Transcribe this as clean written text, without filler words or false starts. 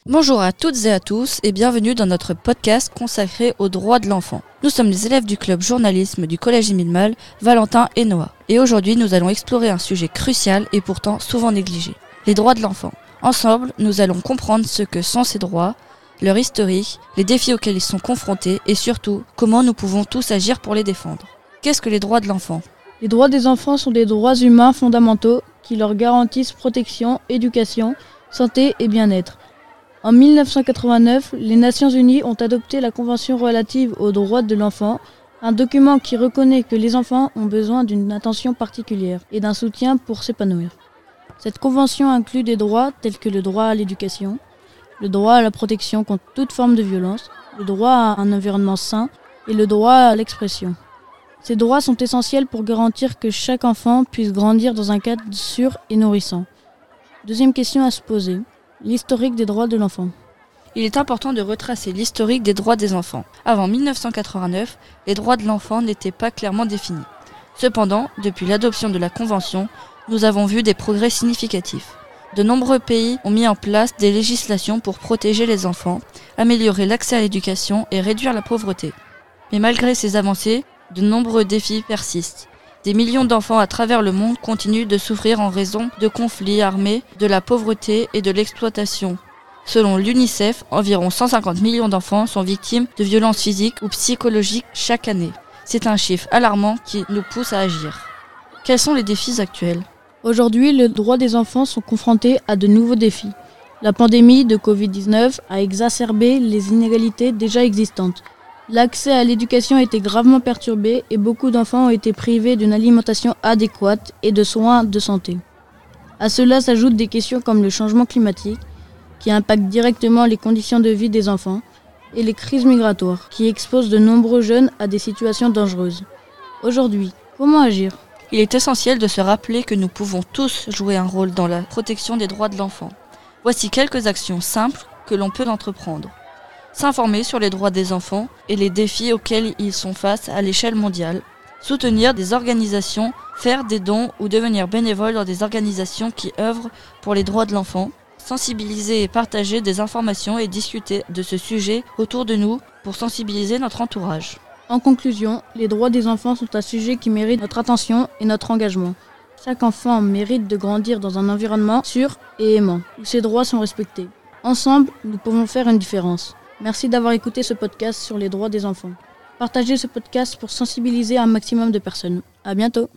Bonjour à toutes et à tous et bienvenue dans notre podcast consacré aux droits de l'enfant. Nous sommes les élèves du club journalisme du collège Émile Malle, Valentin et Noah. Et aujourd'hui nous allons explorer un sujet crucial et pourtant souvent négligé, les droits de l'enfant. Ensemble, nous allons comprendre ce que sont ces droits, leur historique, les défis auxquels ils sont confrontés et surtout comment nous pouvons tous agir pour les défendre. Qu'est-ce que les droits de l'enfant ? Les droits des enfants sont des droits humains fondamentaux qui leur garantissent protection, éducation, santé et bien-être. En 1989, les Nations Unies ont adopté la Convention relative aux droits de l'enfant, un document qui reconnaît que les enfants ont besoin d'une attention particulière et d'un soutien pour s'épanouir. Cette convention inclut des droits tels que le droit à l'éducation, le droit à la protection contre toute forme de violence, le droit à un environnement sain et le droit à l'expression. Ces droits sont essentiels pour garantir que chaque enfant puisse grandir dans un cadre sûr et nourrissant. Deuxième question à se poser, l'historique des droits de l'enfant. Il est important de retracer l'historique des droits des enfants. Avant 1989, les droits de l'enfant n'étaient pas clairement définis. Cependant, depuis l'adoption de la Convention, nous avons vu des progrès significatifs. De nombreux pays ont mis en place des législations pour protéger les enfants, améliorer l'accès à l'éducation et réduire la pauvreté. Mais malgré ces avancées, de nombreux défis persistent. Des millions d'enfants à travers le monde continuent de souffrir en raison de conflits armés, de la pauvreté et de l'exploitation. Selon l'UNICEF, environ 150 millions d'enfants sont victimes de violences physiques ou psychologiques chaque année. C'est un chiffre alarmant qui nous pousse à agir. Quels sont les défis actuels ? Aujourd'hui, les droits des enfants sont confrontés à de nouveaux défis. La pandémie de Covid-19 a exacerbé les inégalités déjà existantes. L'accès à l'éducation a été gravement perturbé et beaucoup d'enfants ont été privés d'une alimentation adéquate et de soins de santé. À cela s'ajoutent des questions comme le changement climatique, qui impacte directement les conditions de vie des enfants, et les crises migratoires, qui exposent de nombreux jeunes à des situations dangereuses. Aujourd'hui, comment agir ? Il est essentiel de se rappeler que nous pouvons tous jouer un rôle dans la protection des droits de l'enfant. Voici quelques actions simples que l'on peut entreprendre. S'informer sur les droits des enfants et les défis auxquels ils sont face à l'échelle mondiale. Soutenir des organisations, faire des dons ou devenir bénévole dans des organisations qui œuvrent pour les droits de l'enfant. Sensibiliser et partager des informations et discuter de ce sujet autour de nous pour sensibiliser notre entourage. En conclusion, les droits des enfants sont un sujet qui mérite notre attention et notre engagement. Chaque enfant mérite de grandir dans un environnement sûr et aimant, où ses droits sont respectés. Ensemble, nous pouvons faire une différence. Merci d'avoir écouté ce podcast sur les droits des enfants. Partagez ce podcast pour sensibiliser un maximum de personnes. À bientôt.